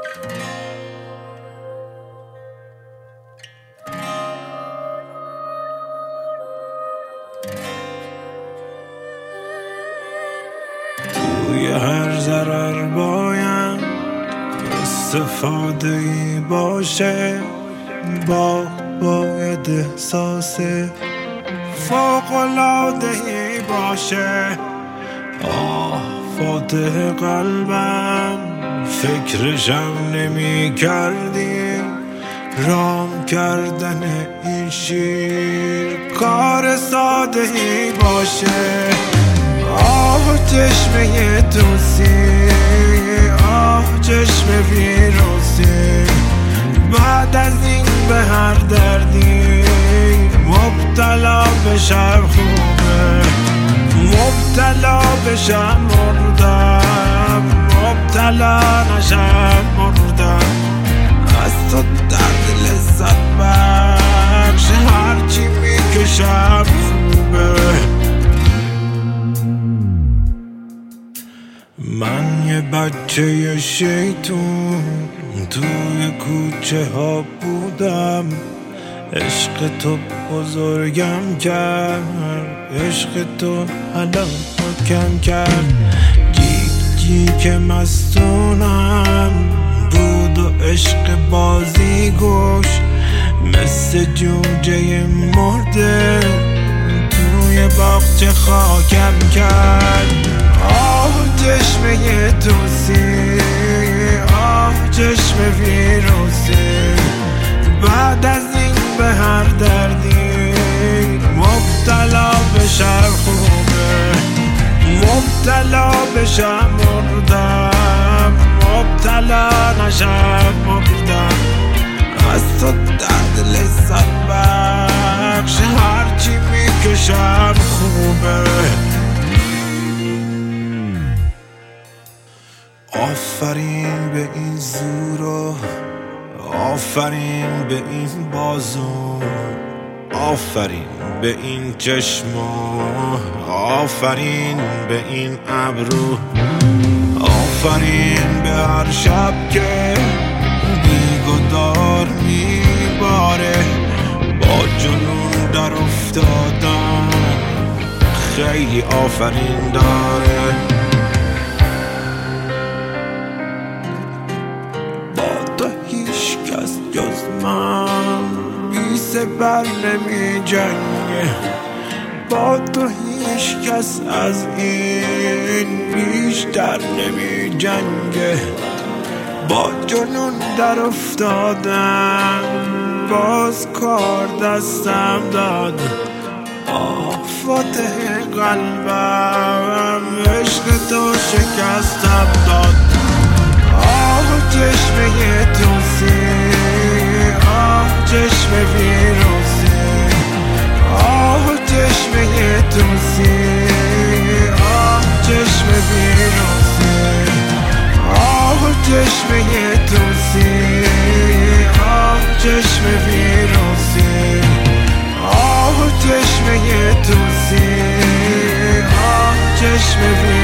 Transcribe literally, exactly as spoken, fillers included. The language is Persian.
توی هر ضرر باید استفاده ای باشه، با باید احساس فوق‌العاده ای باشه. آه فاتح قلبم فکرشم نمی کردی، رام کردن این شیر کار ساده ای باشه. آه چشمه توسی، آه چشم ویروسی، بعد از این به هر دردی مبتلا بشم خوبه، مبتلا بشم مردم، مبتلا نشم مردم. از تو درد لذت بخش هرچی میکشم خوبه. من یه بچه شیطون توی کوچه ها بودم، عشق تو بزرگم کرد، عشق تو هلاکم کرد. جیک که مستونم بود و عشق بازی گوش، مثل جوجه مرده توی باغچه خاکم کرد. آه چشمه توسی، آه چشم ویروسی، بعد از این به هر دردی مبتلا بشم خوبه، مبتلا بشم مردم، مبتلا نشم مردم. از تو درد لذت بخش هرچی میکشم خوبه. آفرین به این زورا، آفرین به این بازو، آفرین به این چشما، آفرین به این ابرو، آفرین به هر شب که بیگدار میباره. با جنون در افتادم خیلی آفرین داره. جز من بی سپر نمی جنگه، با تو هیچ کس از این بیشتر نمی جنگه. با جنون در افتادم باز کار دستم داد. آه فاتح قلبم عشق تو شکستم داد. آه چشمه توسی، آه چشم ویروسی، آه چشمه توسی، آه چشم ویروسی، آه چشمه توسی، آه چشم ویروسی، آه چشمه توسی، آه چشم ویروسی.